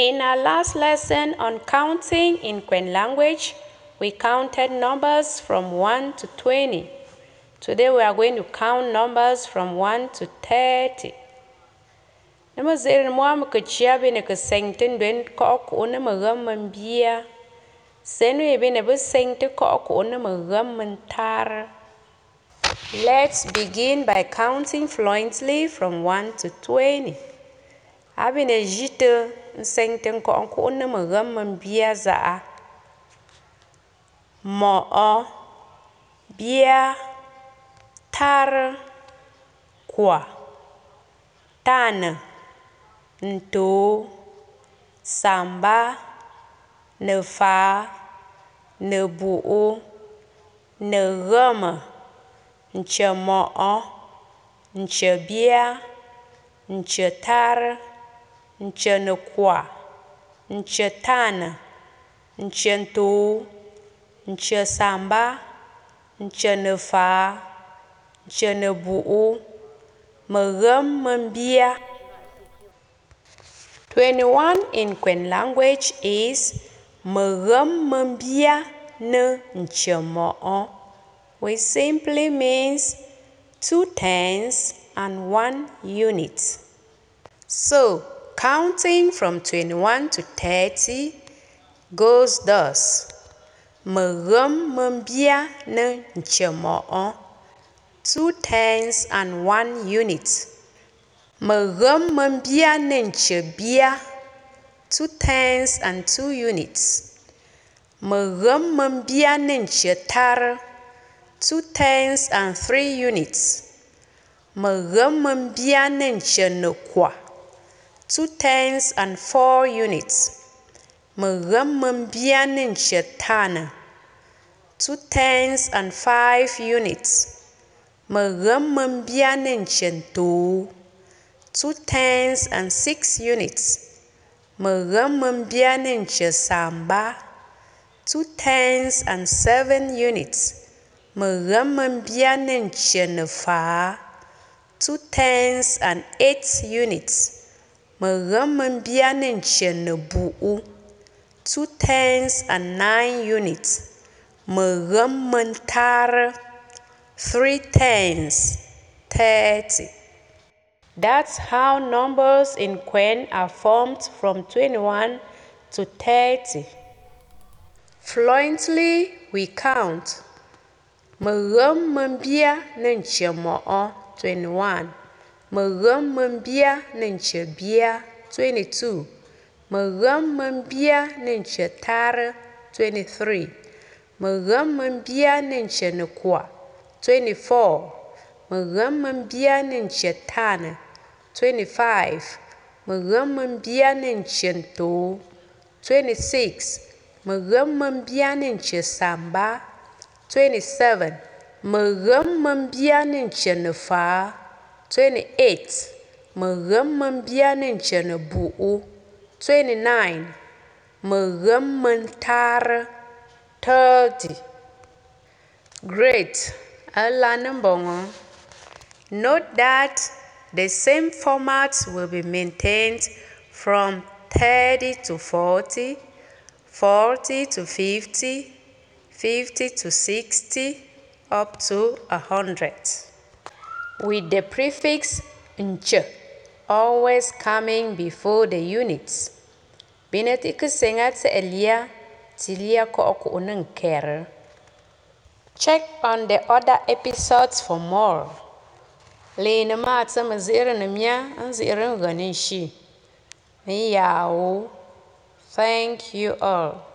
In our last lesson on counting in Kwen language, we counted numbers from 1 to 20. Today we are going to count numbers from 1 to 30. Nama zirin mo am kachia bine ka sengten duen ko ko na magam bia. Senu e bine bu sengte ko ko na magam tar. Let's begin by counting fluently from 1 to 20. Abine jite sengten ko na magam bia za. Mo bia tar kwa tan nto samba ne fa ne bu ne gama nche mo nche bia nche tar nche ne kwa nche tan nche nto nche samba nche ne fa nche ne bu magam mambia. 21 in Kwen language is magam mambia ne nche mo, which simply means 2 tenths and 1 unit. So, counting from 21 to 30 goes thus. Magam mambia ne nche mo, 2 tenths and 1 unit. Magam mambia ne nche bia, 2 tenths and 2 units. Magam mambia ne nche tar, 2 tenths and 3 units. Magam mambia ne nche ne kwa, 2 tenths and 4 units. Magam mambia ne nche tan, 2 tenths and 5 units. Magam mambia ne nche nto, 2 tenths and 6 units. Magam mambia ne nche samba, 2 tenths and 7 units. Magam mambia ne nche ne fa, 2 tenths and 8 units. Magam mambia ne nche ne bu, 2 tenths and 9 units. Magam mentar, 3 tenths, 30. That's how numbers in Kwen are formed from 21 to 30. Fluently, we count. Magam mambia ne nche mo, 21. Magam mambia ne nche bia, 22. Magam mambia ne nche tar, 23. Magam mambia ne nche ne kwa, 24. Magam mambia ne nche tan, 25. Magam mambia ne nche nto, 26. Magam mambia ne nche samba, 27. Magam mambia ne nche ne fa, 28. Magam mambia ne nche ne bu, 29. Magam mentar, 30. Great. Alanambongo. Note that the same format will be maintained from 30 to 40, 40 to 50, 50 to 60, up to 100. With the prefix nche always coming before the units. Binet ikusengat elia tilia ko unenker. Check on the other episodes for more. Lena matsa mazira namya anzira ganishi. Thank you all.